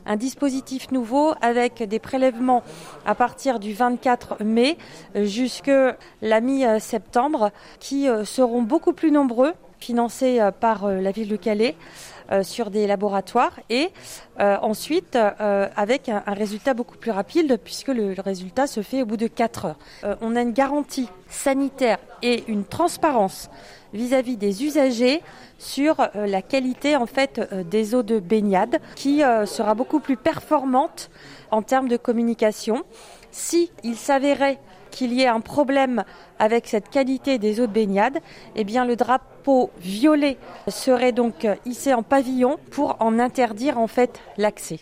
Un dispositif nouveau avec des prélèvements à partir du 24 mai jusque la mi-septembre qui seront beaucoup plus nombreux, financés par la ville de Calais sur des laboratoires et ensuite avec un résultat beaucoup plus rapide puisque le résultat se fait au bout de 4 heures. On a une garantie sanitaire et une transparence vis-à-vis des usagers sur la qualité en fait des eaux de baignade qui sera beaucoup plus performante en termes de communication. Si il s'avérait qu'il y ait un problème avec cette qualité des eaux de baignade, eh bien le drapeau violet serait donc hissé en pavillon pour en interdire en fait l'accès.